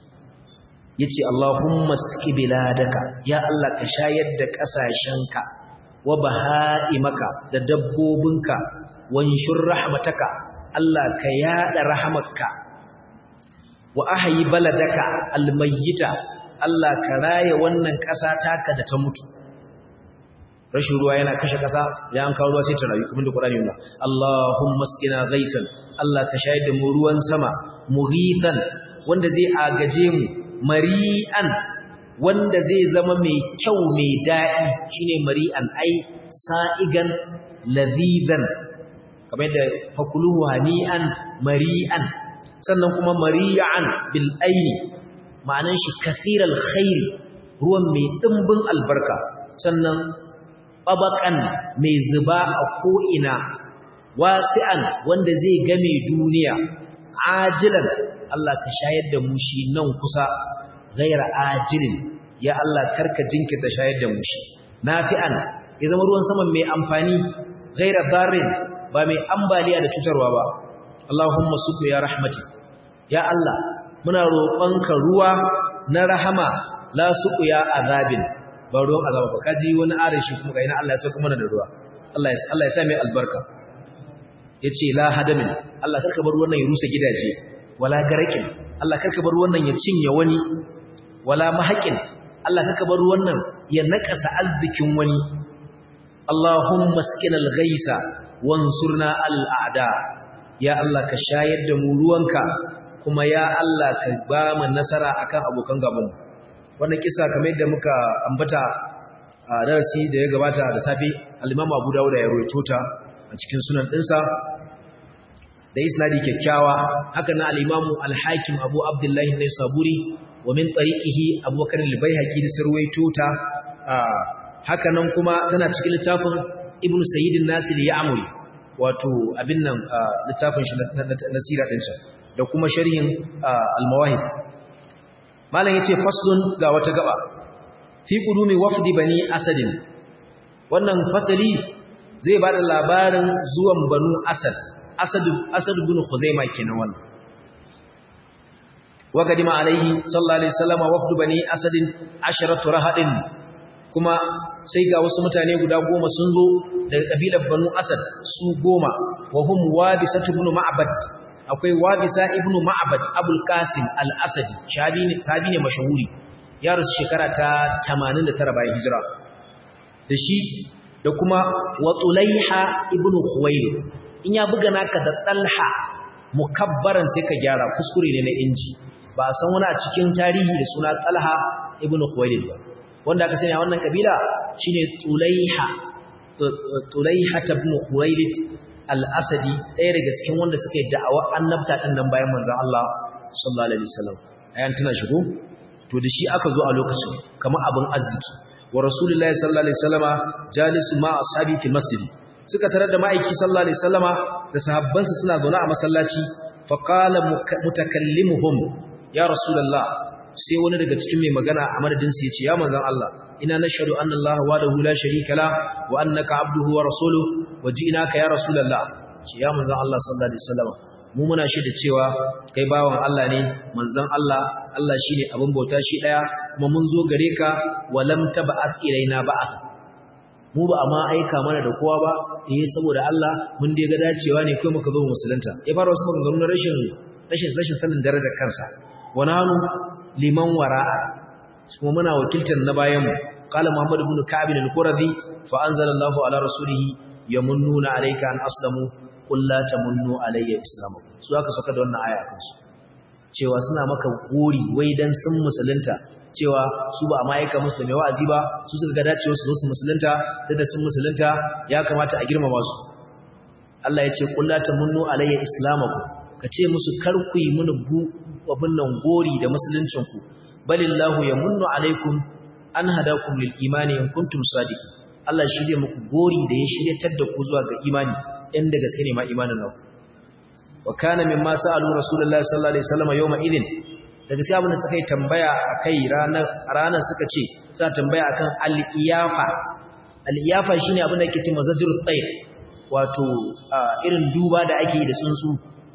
yace Allahumma aski biladaka ya Allah ka shayar da kasashenka wa baha'imaka da dabbobinka wanshur rahmataka Allah ka yada rahamarka wa ahyi baladaka almayyita Allah ka raye wannan kasa taka da ta mutu rashin ruwa yana kashe kasa ya an kawo ruwa sai ta rayu kuma da Qur'ani ne Allahumma askina ghaisan Allah ka shayar da mu ruwan sama mughithan wanda zai agaje mu mari'an wanda zai zama mai kyau mai daɗi shine mari'an ai sa'igan ladhidan kamar da fakuluhu hani'an mari'an sannan kuma mari'an bil ayni ma'anan shi kathiral khair ruwan mai dimbin albarka sannan babakan mai zuba a ko'ina wasi'an wanda zai game duniya ajilan Allah ka shayar da mu shi nan kusa ghaira ajilin ya Allah karka jinkirta shayar da mu shi nafi'an ya zama ruwan saman mai amfani ghaira darrin ba mai ambaliya da cutarwa ba Allahumma subhu ya rahmati ya Allah muna roƙonka ruwa na rahama la suqu ya azabin ba ruwan azaba ba kaji wani arashi kuma ga ina Allah ya sauka mana da ruwa Allah ya Allah ya sa mai albarka yace la hadamin Allah karka bar wannan ya rusa gidaje wala garakin Allah karka bar wannan ya cinye wani wala mahaqin Allah karka bar wannan ya nakasa arzikin wani Allahumma skinal ghaisa wansurna al a'da ya Allah ka shayar da mu ruwanka kuma ya Allah ka ba mu nasara akan abokan gaban mu wannan kisa kamar yadda muka ambata a darasi da ya gabata da safe al-Imam Abu Dawud ya rawaito ta a cikin sunan dinsa da isnadi kyakkyawa haka na al-Imam al-Hakim Abu Abdullah an-Naisaburi wa min tariqihi Abu Bakr al-Baihaqi da sarwaito ta haka nan kuma tana cikin littafin Ibn Sayyid an-Nasir Ya'muri wato abin nan littafin shi na sira din sa da kuma sharhin al-Mawahib malam yace faslun ga wata gaba fi qudumi wafdi bani asadin wannan fasali zai bada labarin zuwan banu asad asad asad ibn khuzaima kenan wannan wa kadima alaihi sallallahu alaihi wasallam wafdu bani asadin asharatu rahadin kuma sai ga wasu mutane guda goma sun zo daga kabilar banu asad su goma wa hum wabisa ibn ma'bad akwai wabisa ibn ma'bad abul qasim al-asadi shabi ne sabi ne mashahuri ya rasu shekara ta tamanin da tara bayan hijira da shi da kuma wa tulaiha ibn khuwailid in ya buga naka da talha mukabbaran sai ka gyara kuskure ne na inji ba a san wani a cikin tarihi da suna Talha ibn Khuwailid ba wanda aka sani a wannan kabila shine Tulaiha Tulaiha ibn Khuwailid al-Asadi ɗaya daga cikin wanda suka yi da'awar annabta din nan bayan manzon Allah sallallahu alaihi wasallam ayan tana shigo to da shi aka zo a lokacin kamar abin arziki wa rasulullahi sallallahu alaihi wasallama jalisu ma ashabi fi masjid suka tarar da ma'aiki sallallahu alaihi wasallama da sahabbansa suna zaune a masallaci fa qala mutakallimuhum ya rasulullah sai wani daga cikin mai magana a madadin sa yace ya manzon Allah ina nashhadu anna Allah wahdahu la sharika la wa annaka abduhu wa rasuluhu wa ji'naka ya rasulullah ce ya manzon Allah sallallahu alaihi wasallama mu muna shaida cewa kai bawan Allah ne manzon Allah Allah shine abin bauta shi daya kuma mun zo gare ka walam tab'ath ilaina ba'ath mu ba amma aika mana da kowa ba eh saboda Allah mun dai ga dacewa ne kai muka zo musulunta ya fara wasu maganganu na rashin rashin rashin sanin darajar kansa wananu liman wara'a kuma muna wakiltar na bayan mu qala muhammad ibn ka'b al-qurazi fa anzala Allahu ala rasulihi yamunnuna alayka an aslamu qul la tamunnu alayya islamakum su aka saka da wannan aya kansu cewa suna maka gori wai dan sun musulunta cewa su ba amma aika musu da mai wa'azi ba su suka ga dacewa su zo su musulunta da sun musulunta ya kamata a girmama su Allah ya ce qul la tamunnu alayya islamakum kace musu kar ku yi mini bu abin nan gori da musuluncin ku balillahu yamunnu alaykum an hadakum lil imani in kuntum sadiqin Allah shi zai muku gori da ya shiryatar da ku zuwa ga imani inda gaske ne ma imanin nan wa kana mimma sa'alu rasulullahi sallallahu alaihi wasallam yawma idin daga sai abin da suka yi tambaya akai ranar ranar suka ce sa tambaya akan al-iyafa al-iyafa shine abin da yake cewa zajrut tayr wato irin duba da ake yi da tsuntsu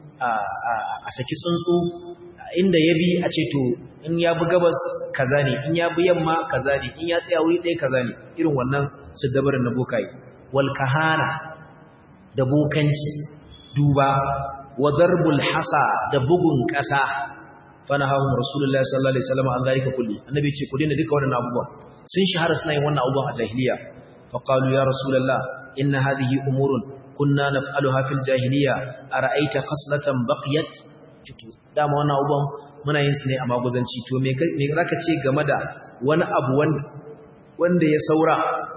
a saki tsuntsu inda ya bi a ce to in ya bi gabas kaza ne in ya bi yamma kaza ne in ya tsaya wuri ɗaya kaza ne irin wannan siddabarin na bokai wal kahana da bokanci duba wa darbul hasa da bugun ƙasa fa nahahum rasulullahi sallallahu alaihi wasallam an zalika kulli annabi ce ku dena duka wannan abubuwan sun shahara suna yin wannan abubuwan a jahiliya fa qalu ya rasulullah inna hadhihi umurun kunna naf'aluha fil jahiliya ara'aita khaslatan baqiyat dama wannan abubuwan muna yin su ne a maguzanci to me zaka ce game da wani abu wanda ya saura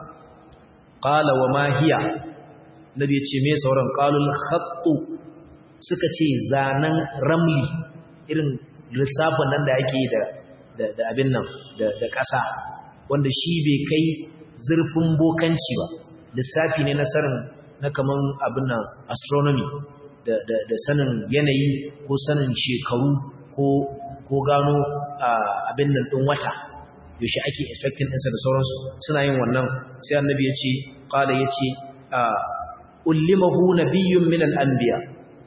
qala wa ma hiya nabi ya ce me sauran qalul khattu suka ce zanan ramli irin lissafin nan da ake yi da da abin nan da da ƙasa wanda shi bai kai zurfin bokanci ba lissafi ne na sanin na kaman abin nan astronomy da da da sanin yanayi ko sanin shekaru ko ko gano abin nan din wata yaushe ake expecting ɗinsa da sauransu suna yin wannan sai annabi ya ce qala ya ce ullimahu nabiyyun min al-anbiya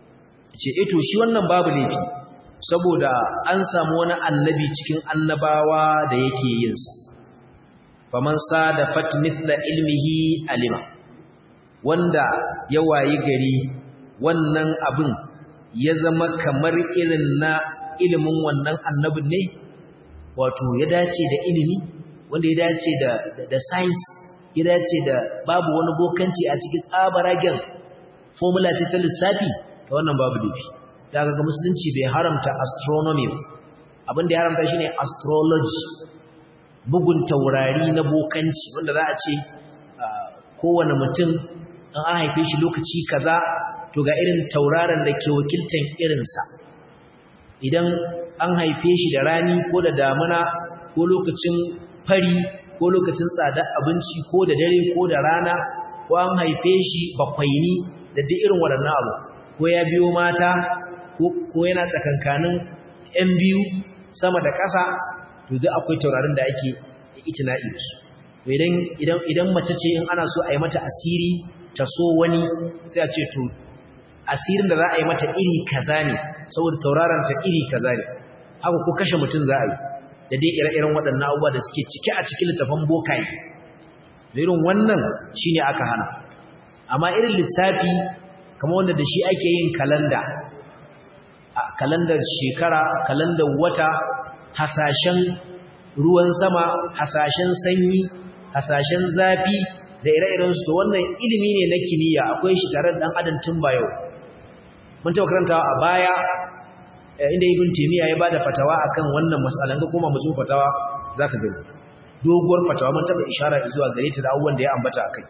ce ito shi wannan babu laifi saboda an samu wani annabi cikin annabawa da yake yin sa faman sada fatmithla ilmihi alima wanda ya wayi gari wannan abin ya zama kamar irin na ilimin wannan annabin ne wato ya dace da ilimi wanda ya dace da da science ya dace da babu wani bokanci a cikin tsabaragen formula ce ta lissafi da wannan babu dafi daga ga musulunci bai haramta astronomy abin da ya haramta shine astrology bugun taurari na bokanci wanda za a ce kowane mutum an haife shi lokaci kaza to ga irin tauraron da ke wakiltan irinsa idan an haife shi da rani ko da damuna ko lokacin fari ko lokacin tsada abinci ko da dare ko da rana ko an haife shi bakwaini da duk irin waɗannan abu ko ya biyo mata ko yana tsakankanin yan biyu sama da ƙasa to duk akwai taurarin da ake itina'i da su idan idan idan mace ce in ana so a yi mata asiri ta so wani sai a ce to asirin da za a yi mata iri kaza ne saboda tauraron ta iri kaza ne haka ko kashe mutum za a yi da dai ire-iren waɗannan abubuwa da suke cike a cikin littafin bokaye da irin wannan shine aka hana amma irin lissafi kamar wanda da shi ake yin kalanda a kalandar shekara kalandar wata hasashen ruwan sama hasashen sanyi hasashen zafi da ire-iren su to wannan ilimi ne na kimiyya akwai shi tare da dan adam tun ba yau mun taɓa karantawa a baya inda Ibn Taymiyyah ya bada fatawa akan wannan mas'alan ga koma mu zo fatawa zaka gani doguwar fatawa mun taɓa ishara zuwa gare ta da abubuwan da ya ambata akai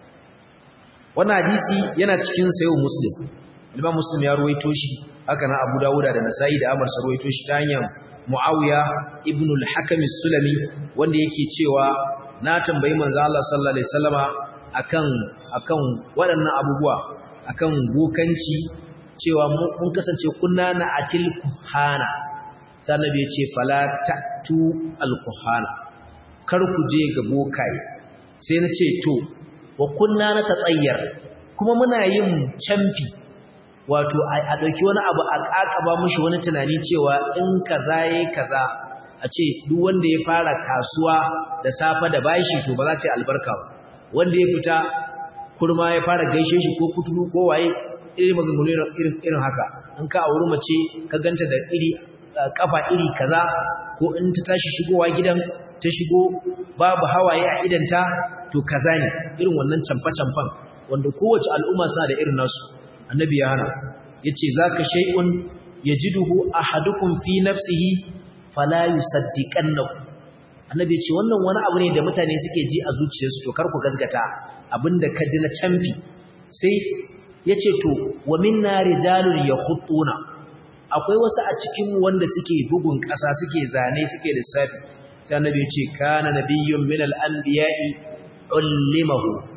wannan hadisi yana cikin sahih Muslim Imam Muslim ya ruwaito shi haka na Abu Dawud da Nasa'i da Ahmad sun ruwaito shi ta hanyar Muawiya ibn al-Hakam as-Sulami wanda yake cewa na tambayi manzo Allah sallallahu alaihi wasallama akan akan waɗannan abubuwa akan bokanci cewa mun kasance kunna na atil kuhana sai annabi ya ce fala ta'tu al-kuhana kar ku je ga bokaye sai na ce to wa kunna na tatsayyar kuma muna yin camfi wato a dauki wani abu a kakaba mushi wani tunani cewa in kaza yayi kaza a ce duk wanda ya fara kasuwa da safa da bashi to ba za ta yi albarka ba wanda ya fita kurma ya fara gaishe shi ko kuturu ko waye irin maganganu irin irin haka in ka auri mace ka ganta da iri kafa iri kaza ko in ta tashi shigowa gidan ta shigo babu hawaye a idanta to kaza ne irin wannan camfa-camfan wanda kowace al'umma suna da irin nasu annabi ya hana yace zaka shay'un yajiduhu ahadukum fi nafsihi fala yusaddiqannahu annabi yace wannan wani abu ne da mutane suke ji a zuciyarsu to kar ku gazgata abinda ka ji na camfi sai yace to wa minna rijalun yakhutuna akwai wasu a cikin wanda suke bugun ƙasa suke zane suke lissafi sai annabi yace kana nabiyyun min al-anbiya'i ullimahu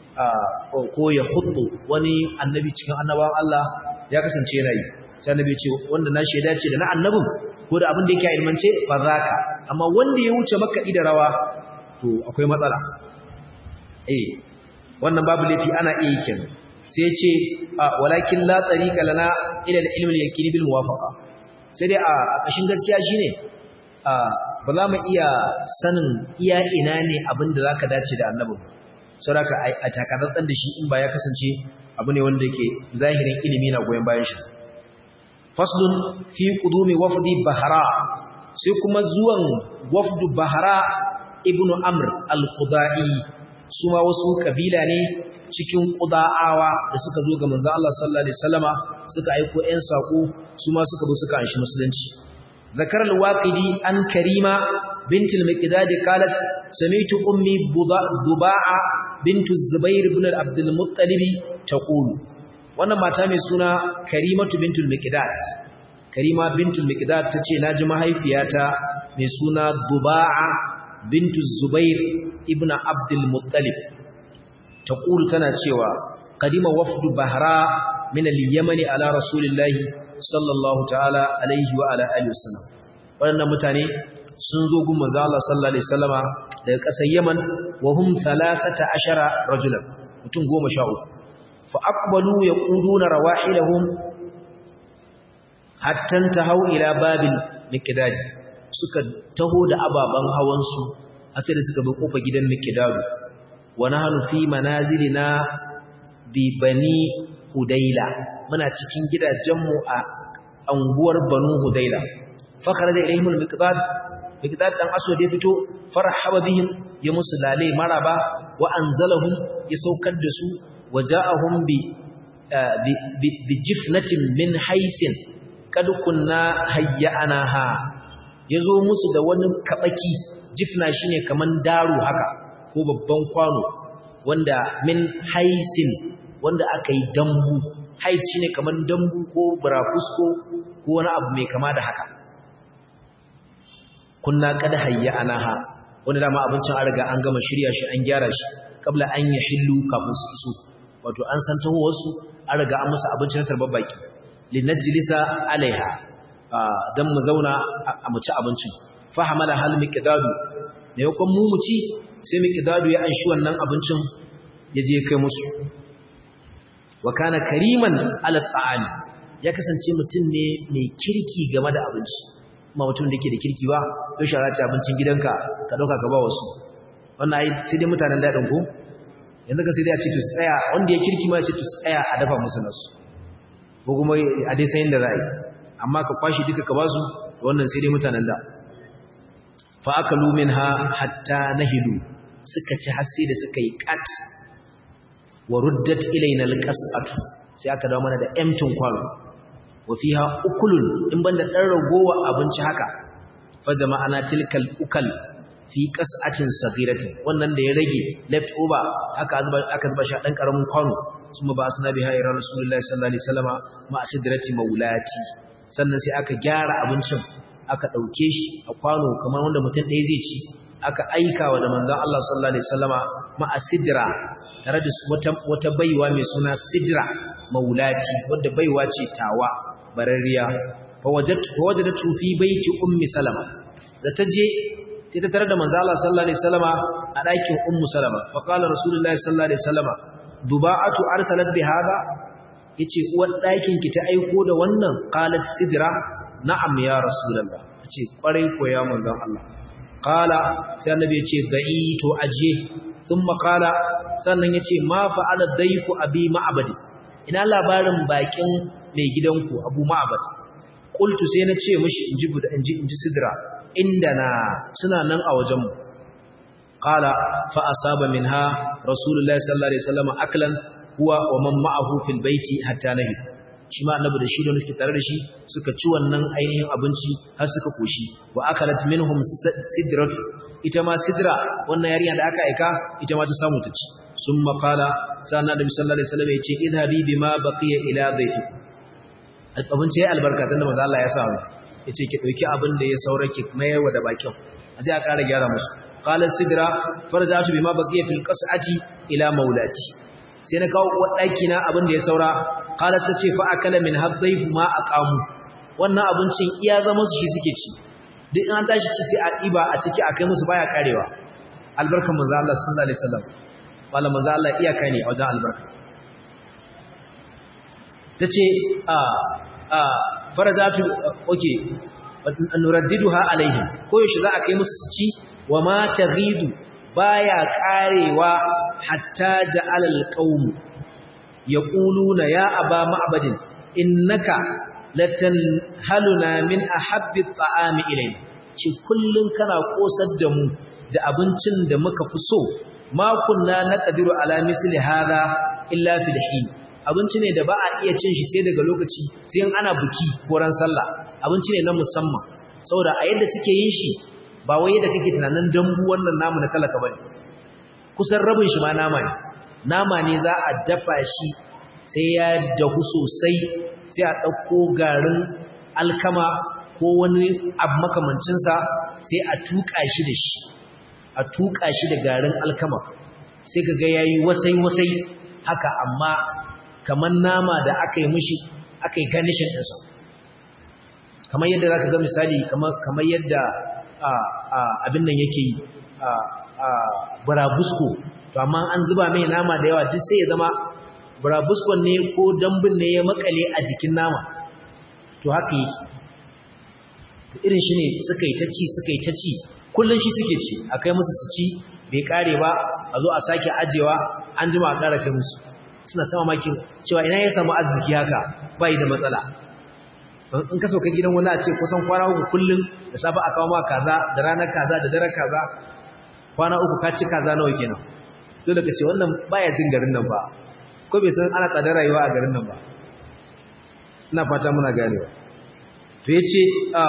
ko ya hudu wani annabi cikin annabawan Allah ya kasance yana yi sai annabi ce wanda na shaida ce da na annabin ko da abin da yake ilmance fa zaka amma wanda ya wuce maka da rawa to akwai matsala eh wannan babu lafi ana iya kenan sai ya ce walakin la tariqa lana ila al-ilmi al-yaqin bil muwafaqa sai dai a kashin gaskiya shine ba za mu iya sanin iya ina ne abin da zaka dace da annabin saboda a takatsantsan da shi in ba ya kasance abu ne wanda yake zahirin ilimi na goyen bayan shi faslun fi qudumi wafdi bahra sai kuma zuwan wafdu bahra ibnu amr al-qudai su ma wasu kabila ne cikin qudaawa da suka zo ga manzo Allah sallallahu alaihi wasallama suka aiko ƴan sako su ma suka zo suka anshi musulunci zakar al-waqidi an karima bint al-miqdad qalat sami'tu ummi duba'a bint az-zubair ibn abdul muttalib taqulu wannan mata mai suna karimatu bintul miqdad karima bintul miqdad tace naji mahaifiyata mai suna duba'a bint az-zubair ibn abdul muttalib taqulu tana cewa qadima wafdu bahra min al-yaman ala rasulillahi sallallahu ta'ala alaihi wa ala alihi wasallam wannan mutane sun zo gun manzo Allah sallallahu alaihi wasallama daga ƙasar Yaman wa hum thalathata ashara rajulan mutum goma sha uku fa aqbalu yaquduna rawahilahum hatta tahaw ila babil miqdad suka taho da ababan hawan su sai da suka bi kofar gidan miqdad wa nahnu fi manazilina bi bani hudaila muna cikin gidajenmu a anguwar banu hudaila fa kharaja ilayhim al-miqdad miqdad dan aswad ya fito farhaba bihim ya musulale maraba wa anzalahum ya saukar da su waja'ahum bi bi jifnatin min haisin kad kunna hayyanaha yazo musu da wani kabaki jifna shine kaman daro haka ko babban kwano wanda min haisin wanda aka yi dambu hais shine kaman dambu ko burafusko ko wani abu mai kama da haka kunna kad hayyanaha wanda dama abincin an riga an gama shirya shi an gyara shi kabla an yahillu kafin su iso wato an san taho wasu an riga an musu abincin tarbar baki linajlisa alaiha dan mu zauna a mu ci abincin fa hamala hal miqdadu ne yakon mu mu ci sai miqdadu ya anshi wannan abincin ya je kai musu wa kana kariman ala ta'am ya kasance mutum ne mai kirki game da abinci kuma mutum da yake da kirki ba to shara ci abincin gidanka ka dauka ka ba wasu wannan ai sai dai mutanen dadin ko yanzu ka sai dai a ce to tsaya wanda ya kirki ma ya ce to tsaya a dafa musu nasu ko kuma a dai sayin da za a yi amma ka kwashi duka ka ba su wannan sai dai mutanen da fa akalu minha hatta nahidu suka ci har sai da suka yi kat wa ruddat ilaina alqas'atu sai aka dawo mana da emptin kwano wa fiha ukulun in banda dan ragowa abinci haka fa jama'ana tilkal ukal fi qas'atin saghiratin wannan da ya rage left over aka zuba aka zuba shi a dan karamin kwano kuma ba asna biha ira rasulullahi sallallahu alaihi wasallama ma asidrati maulati sannan sai aka gyara abincin aka dauke shi a kwano kamar wanda mutum ɗaya zai ci aka aika wa da manzon Allah sallallahu alaihi wasallama ma asidra tare da wata wata baiwa mai suna sidra maulati wadda baiwa ce tawa barariya fa wajadtu wajadtu fi baiti ummi salama da taje sai ta tare da manzo Allah sallallahu alaihi wasallama a ɗakin ummu salama fa qala rasulullahi sallallahu alaihi wasallama duba'atu arsalat bi hada yace uwar ɗakin ki ta aiko da wannan qalat sidra na'am ya rasulullah tace kwarai ko ya manzon Allah qala sai annabi yace da'i to aje thumma qala sannan yace ma fa'ala dayfu abi ma'bad ina labarin bakin mai gidanku abu ma'bad qultu sai na ce mishi inji buda inji inji sidra indana suna nan a wajenmu qala fa asaba minha rasulullahi sallallahu alaihi wasallam aklan huwa wa man ma'ahu fil baiti hatta nahi shi ma annabi da shi da suke tare da shi suka ci wannan ainihin abinci har suka koshi wa akalat minhum sidratu ita ma sidra wannan yarinya da aka aika ita ma ta samu ta ci summa qala sanna nabi sallallahu alaihi wasallam yace idhabi bima baqiya ila dhayfi abinci ya albarka tunda manzo Allah ya sa yace ki dauki abin da ya saurake mayarwa da bakin aje a ƙara gyara musu qala sidra farjatu bima baqiya fil qas'ati ila maulati sai na kawo wadaki na abin da ya saura qalat tace fa akala min hadayf ma aqamu wannan abincin iya zama su shi suke ci duk an tashi ci sai a diba a ciki akai musu baya karewa albarkan manzo Allah sallallahu alaihi wasallam wala manzo Allah iyaka ne a wajen albarka tace a a farajatu okay nuraddiduha alaihim ko yaushe za a kai musu su ci wa ma taghidu baya karewa hatta ja'ala alqawm yaquluna ya aba ma'badin innaka latanhaluna min ahabbi at'ami ilayna ci kullun kana kosar da mu da abincin da muka fi so ma kunna naqdiru ala misli hada illa fil hin abinci ne da ba a iya cin shi sai daga lokaci sai ana buki ko ran sallah abinci ne na musamman saboda a yadda suke yin shi ba wai yadda kake tunanin dambu wannan namu na talaka bane kusan rabin shi ma nama ne nama ne za a dafa shi sai ya dahu sosai sai a ɗauko garin alkama ko wani abu makamancin sa sai a tuka shi da shi a tuka shi da garin alkama sai kaga yayi wasai wasai haka amma kamar nama da aka yi mishi aka yi garnishin ɗinsa kamar yadda za ka ga misali kamar yadda abin nan yake yi burabusko to amma an zuba mai nama da yawa duk sai ya zama burabuskon ne ko dambun ne ya makale a jikin nama to haka yake irin shi ne suka yi ta ci suka yi ta ci kullum shi suke ci a kai musu su ci bai kare ba a zo a sake ajewa an jima a ƙara kai musu suna ta mamakin cewa ina ya samu arziki haka bai da matsala in ka sauka gidan wani a ce kusan kwana uku kullum da safe a kawo ma kaza da ranar kaza da dare kaza kwana uku ka ci kaza nawa kenan dole ka ce wannan baya jin garin nan ba ko bai san ana tsadar rayuwa a garin nan ba ina fata muna ganewa to yace a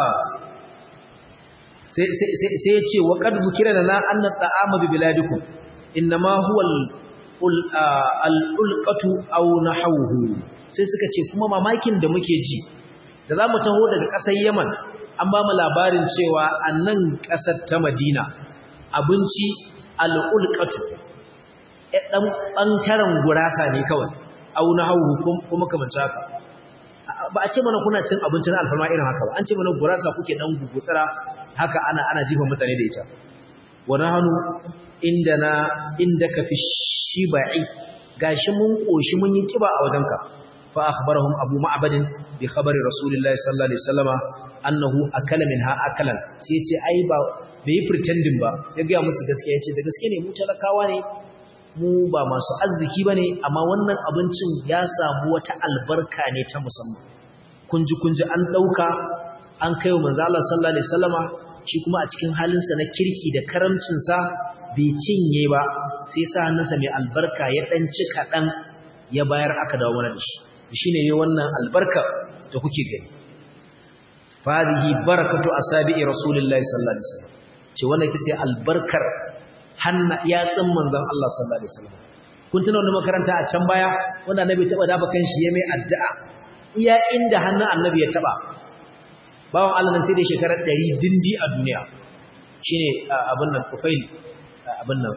sai sai sai yace wa qad zukira lana anna ta'ama bi biladikum inma huwa al-ulqatu aw nahawhu sai suka ce kuma mamakin da muke ji da zamu taho daga ƙasar Yaman an ba mu labarin cewa annan ƙasar ta Madina abinci al-ulqatu dan bantaren gurasa ne kawai aw nahawhu kuma kamar haka ba a ce mana kuna cin abincin alfarma irin haka ba an ce mana gurasa kuke dan gugutsara haka ana ana jifa mutane da ita wa nahanu indana indaka fi shibai gashi mun koshi mun yi kiba a wajenka fa akhbarahum abu ma'bad bi khabari rasulillahi sallallahu alaihi wasallama annahu akala minha akalan sai yace ai ba bai pretending ba ya ga musu gaskiya yace da gaske ne mu talakawa ne mu ba masu arziki bane amma wannan abincin ya samu wata albarka ne ta musamman kunji kunji an dauka an kaiwa manzo Allah sallallahu alaihi wasallama shi kuma a cikin halinsa na kirki da karamcin sa bai cinye ba sai sa hannunsa mai albarka ya dan ci kadan ya bayar aka dawo mana da shi shine yayin wannan albarka da kuke gani fadihi barakatu asabi'i rasulillahi sallallahu alaihi wasallam ce wannan ita ce albarkar hanna yatsin manzon Allah sallallahu alaihi wasallam kun tuna wannan makaranta a can baya wanda annabi taba dafa kanshi ya mai addu'a iya inda hannun annabi ya taba bawon Allah nan sai da shekarar ɗari dindi a duniya shine abin nan Ufail abin nan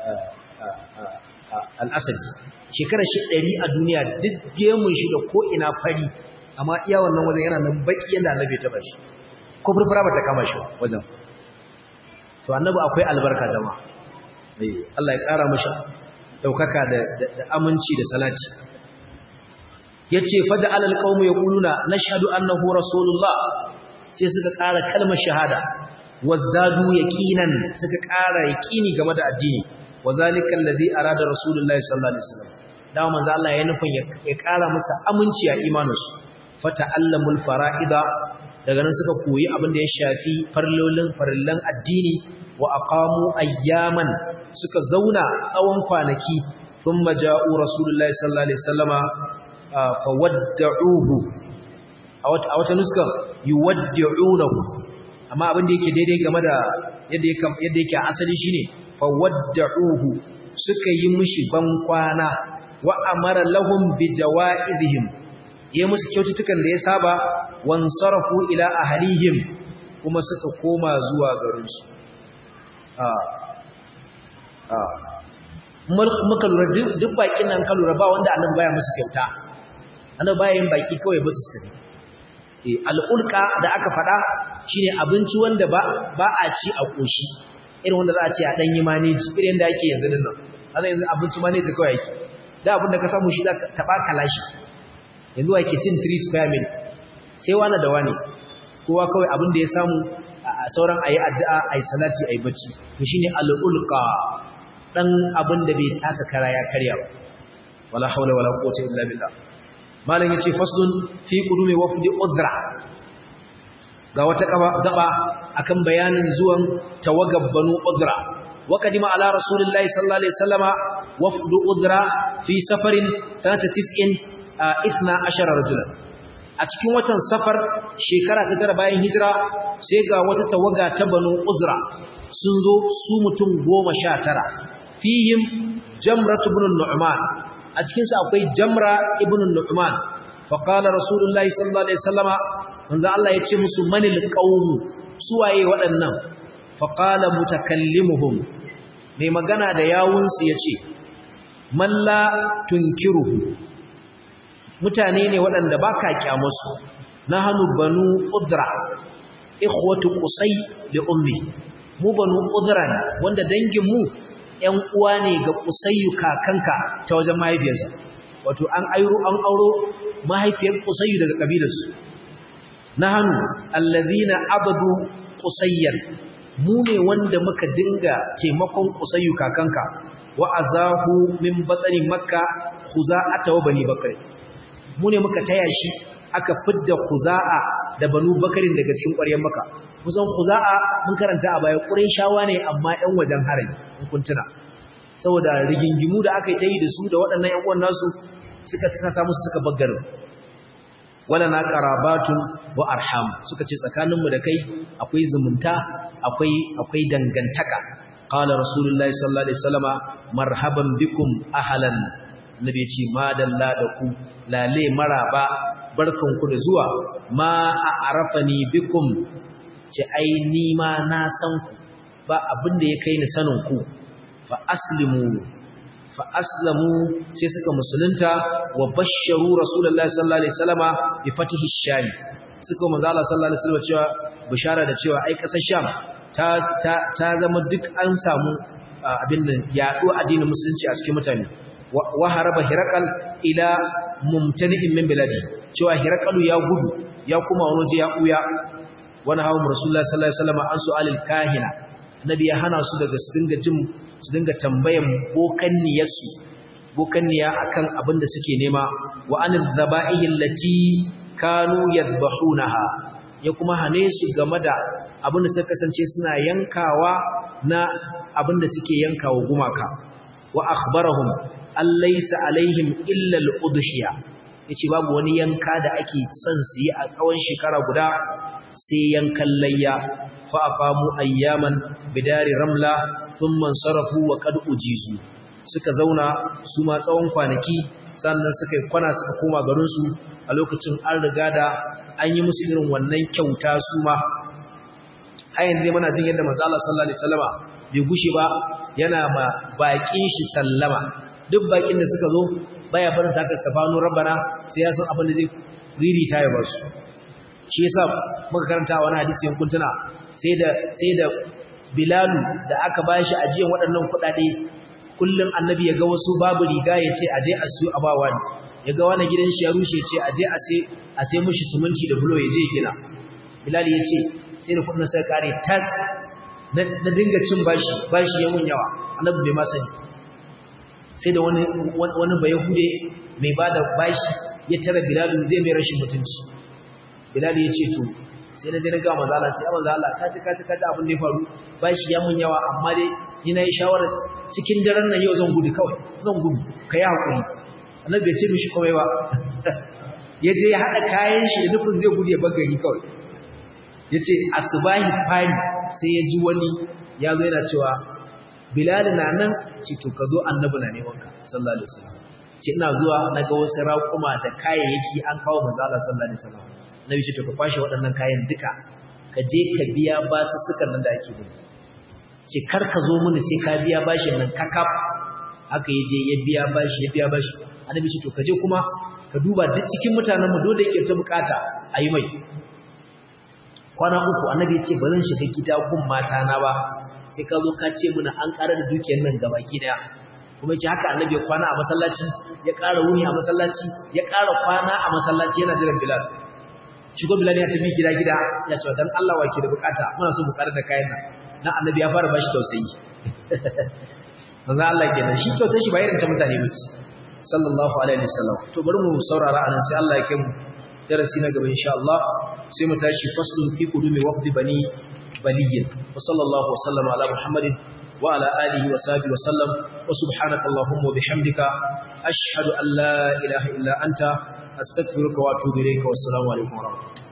al-Asadi shekarar shi ɗari a duniya duk gemun shi da ko ina fari amma iya wannan wajen yana nan baki yanda annabi ya taba shi ko furfura bata kama shi wajen to annabi akwai albarka jama'a eh Allah ya kara mishi daukaka da aminci da salati yace faja'al alqawmu yaquluna nashhadu annahu rasulullah sai suka kara kalmar shahada wazdadu yaqinan suka kara yaqini game da addini wazalika alladhi arada rasulullahi sallallahu alaihi wasallam dawo manzo Allah ya nufin ya kara musu aminci a imaninsu fata'allamul fara'ida daga nan suka koyi abin da ya shafi farlolin farillan addini wa aqamu ayyaman suka zauna tsawon kwanaki thumma ja'u rasulullahi sallallahu alaihi wasallama fawadda'uhu a wata a wata nuskan yuwaddi'unahu amma abin da yake daidai game da yadda yake yadda yake asali shine fawadda'uhu suka yi mishi ban kwana wa amara lahum bi jawaizihim yayi musu kyaututtukan da ya saba wansarafu ila ahlihim kuma suka koma zuwa garin su muka lura duk bakin nan ka lura ba wanda annabi baya musu kyauta annabi baya yin baki kawai ba su tafi eh al'ulqa da aka fada shine abinci wanda ba ba a ci a koshi irin wanda za a ce a dan yi manage irin da yake yanzu dinnan azan yanzu abinci manage kawai yake da abin da ka samu shi da taba kalashi yanzu ake cin three square meal sai wani da wani kowa kawai abin da ya samu a sauran ayi addu'a ayi salati ayi bacci to shine al-ulqa dan abin da bai taka kara ya karya ba wala hawla wala quwwata illa billah malam yace faslun fi qudumi wafdi udra ga wata gaba akan bayanin zuwan tawaggab banu udra wa kadima ala rasulillahi sallallahu alaihi wasallama wafdu udra fi safarin sanata tis'in ithna ashara rajulan a cikin watan safar shekara ta tara bayan hijira sai ga wata tawaga ta banu uzra sun zo su mutum goma sha tara fihim jamratu ibn nu'man a cikin su akwai jamra ibn nu'man fa qala rasulullahi sallallahu alaihi wasallama manzo Allah ya ce musu manil qaum suwaye waɗannan fa qala mutakallimuhum mai magana da yawun su yace man la tunkiruhu mutane ne waɗanda ba ka kyamusu na hannu banu udra ikhwatu qusay li ummi mu banu udra ne wanda dangin mu ƴan uwa ne ga qusayyu kakanka ta wajen mahaifiyarsa wato an airo an auro mahaifiyar qusayyu daga kabilarsu na hannu allazina abadu qusayyan mu ne wanda muka dinga taimakon qusayyu kakanka wa azahu min batni makka khuza'ata wa bani bakr mu ne muka taya shi aka fidda Khuza'a da Banu Bakarin daga cikin ƙwaryar Makka kusan Khuza'a mun karanta a baya Qurayshawa ne amma ƴan wajen harami kun tuna saboda rigingimu da aka yi ta yi da su da waɗannan ƴan uwan nasu suka kasa musu suka baggar wala na qarabatun wa arham suka ce tsakanin mu da kai akwai zumunta akwai akwai dangantaka qala rasulullahi sallallahu alaihi wasallama marhaban bikum ahlan nabi ya ce madalla da ku lale maraba barkanku da zuwa ma a arafani bikum ce ai ni ma na san ku ba abin da ya kai ni sanin ku fa aslimu fa aslamu sai suka musulunta wa basharu rasulullahi sallallahu alaihi wasallama bi fatihi sham suka manzo Allah sallallahu alaihi wasallam cewa bishara da cewa ai kasar sham ta ta ta zama duk an samu abin nan yaɗo addinin musulunci a cikin mutane wa haraba hirakal ila mumtani'in min biladi cewa hirakalu ya gudu ya kuma wani waje ya kuya wani hawa rasulullahi sallallahu alaihi wasallam an su'alil kahina nabi ya hana su daga su dinga jin su dinga tambayan bokanniyarsu bokanniya akan abin da suke nema wa anil dhaba'ihi allati kanu yadhbahunaha ya kuma hane su game da abin da suka kasance suna yankawa na abin da suke yankawa gumaka wa akhbarahum allaysa alaihim illa al-udhiya yace babu wani yanka da ake son su yi a tsawon shekara guda sai yankan layya fa aqamu ayyaman bidari ramla thumma sarafu wa qad ujizu suka zauna su ma tsawon kwanaki sannan suka yi kwana suka koma garin su a lokacin an riga da an yi musu irin wannan kyauta su ma har yanzu muna jin yadda manzo Allah sallallahu alaihi wasallama bai gushi ba yana ma bakin shi sallama duk bakin da suka zo baya barin sa ka stafanu rabbana sai ya san abin da zai ririta ya basu shi yasa muka karanta wani hadisi yankun tuna sai da sai da Bilalu da aka bashi ajiyan waɗannan kuɗaɗe kullum annabi ya ga wasu babu riga ya ce aje a siyo abawa ne ya ga wani gidan shi ya rushe ce aje a sai a sai mushi suminci da bulo ya je gina Bilal ya ce sai da kuɗin sai kare tas na dinga cin bashi bashi ya mun yawa annabi bai ma sani sai da wani wani bayahude mai bada bashi ya tara Bilal zai mai rashin mutunci Bilal ya ce to sai na je na ga manzo Allah sai manzo Allah ka ci ka ci ka ci abin da ya faru bashi ya mun yawa amma dai ni na yi shawara cikin daren nan yau zan gudu kawai zan gudu kai hakuri annabi bai ce mishi komai ba ya je ya hada kayan shi da nufin zai gudu ya bagari kawai yace asbahi fari sai ya ji wani ya zo yana cewa Bilal na nan ce to ka zo annabi na neman ka sallallahu alaihi wasallam ce ina zuwa naga wasu raƙuma da kayayyaki an kawo manzo Allah sallallahu alaihi wasallam nabi ce to ka kwashe waɗannan kayan duka ka je ka biya basu sukan nan da ake da ce kar ka zo mini sai ka biya bashin nan kakaf haka yaje ya biya bashi ya biya bashi annabi ce to ka je kuma ka duba duk cikin mutanen mu dole yake ta bukata ayi mai kwana uku annabi ya ce ba zan shiga gida gun mata na ba sai ka zo ka ce mini an ƙara da dukiyar nan gabaki daya kuma yace haka annabi ya kwana a masallaci ya ƙara wuni a masallaci ya ƙara kwana a masallaci yana jiran Bilal shigo Bilal ya tafi gida gida ya ce dan Allah wake da bukata muna so mu ƙara da kayan nan dan annabi ya fara bashi tausayi manzo Allah kenan shi kyautar shi ba irin ta mutane ba sallallahu alaihi wasallam to bari mu saurara anan sai Allah ya kai mu darasi na gaba insha Allah sai mu tashi faslun fi qudumi waqti bani baliyin wa sallallahu wa sallama ala muhammadin wa ala alihi wa sahbihi wa sallam wa subhanaka allahumma wa bihamdika ashhadu an la ilaha illa anta astaghfiruka wa atubu ilayka wa assalamu alaikum wa rahmatullahi